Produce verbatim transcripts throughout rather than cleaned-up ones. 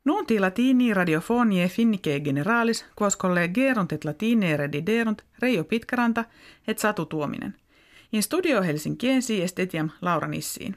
Nunti latini radiofonie finnike generalis, quos collegerunt et latine rediderunt Reijo Pitkaranta et Satu Tuominen. In studio Helsinkiensi est etiam Laura Nissiin.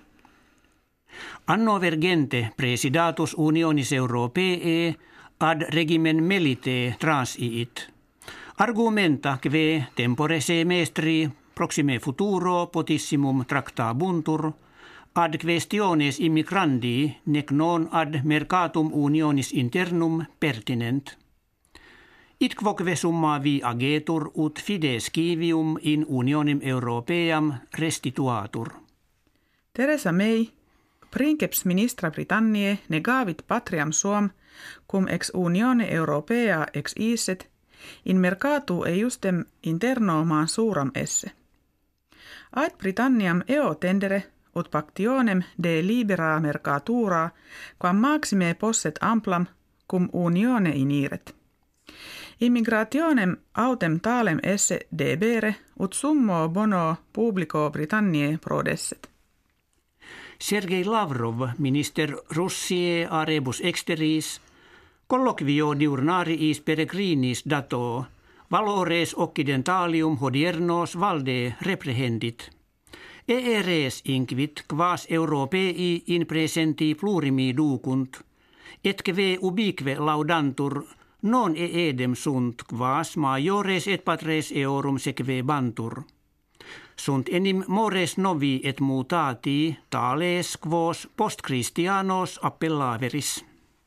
Anno vergente presidatus unionis Europee ad regimen melite transiit. Argumenta kve tempore semestri proxime futuro potissimum tractabuntur ad questiones immigrandi nec non ad mercatum unionis internum pertinent. It quoque summa vi agetur ut fides civium in unionim Europeam restituatur. Theresa May, princeps ministra Britanniae negavit patriam suam cum ex unione Europea ex isset in mercatu eiustem internomaan suuram esse. Ad Britanniam eo tendere ut pactionem de libera mercatura quam maxime posset amplam cum unione iniret. Immigrationem autem talem esse debere ut summo bono publico Britanniae prodesset. Sergei Lavrov, minister Russiae a rebus exteris, colloquio diurnariis peregrinis dato, valores occidentalium hodiernos valde reprehendit. Eres inquit quas Europei in presenti plurimi ducunt, et kve ubique laudantur non eedem sunt quas maiores et patres eorum seque bantur. Sunt enim mores novi et mutati tales quos post Christianos appellaveris.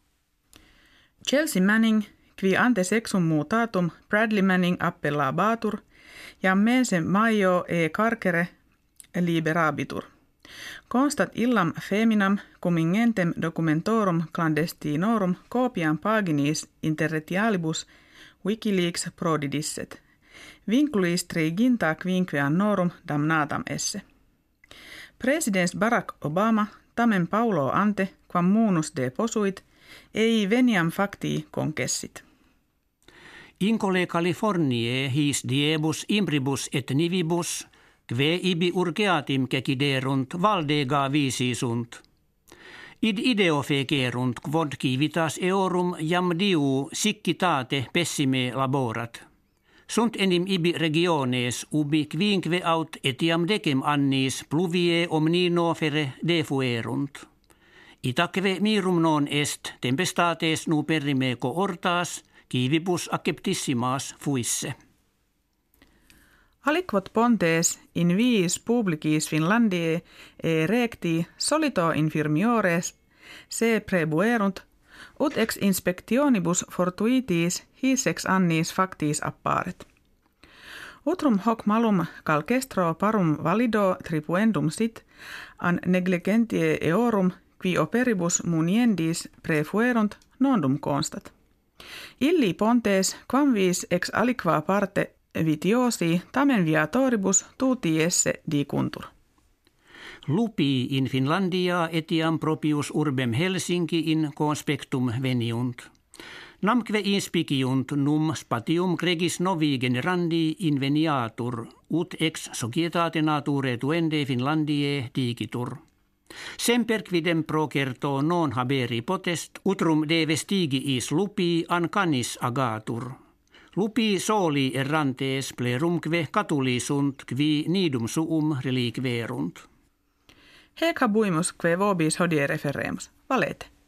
Chelsea Manning, qui ante sexum mutatum Bradley Manning appellabatur, jam mense maio e carcere liberabitur. Constat illam feminam cum ingentem documentorum clandestinorum copiam paginis interretialibus Wikileaks prodidisset. Vinculis triginta quinque annorum damnatam esse. Presidens Barack Obama tamen paulo ante quam munus de posuit ei veniam facti concessit. Incole Californiae his diebus imbribus et nivibus kve ibi urgeatim ceciderunt valdega visi sunt. Id ideo fecerunt quod civitas eorum jam diu siccitate pessime laborat. Sunt enim ibi regiones ubi quinque aut etiam decem annis pluvie omnino fere defuerunt. Itaque mirum non est tempestates nuperrime cohortas civibus acceptissimas fuisse. Aliquot pontes in viis publicis Finlandiae e recti solito infirmiores se prebuerunt ut ex inspectionibus fortuitis his ex annis factis apparet. Utrum hoc malum calcestro parum valido tribuendum sit an negligentie eorum qui operibus muniendis prefuerunt nondum constat. Illi pontes quam vis ex aliqua parte vitiosi tamen viatoribus tuti esse dicuntur. Lupi in Finlandia etiam propius urbem Helsinki in conspectum veniunt. Namque inspiciunt num spatium gregis novi generandi inveniatur, ut ex societate nature tuende Finlandiae digitur. Semper quidem procerto non haberi potest, utrum de vestigiis lupi an canis agatur. Lupi soli errantes plerumque catuli sunt qui nidum suum reliquerunt. Hec habuimus que vobis hodie referemus. Valete.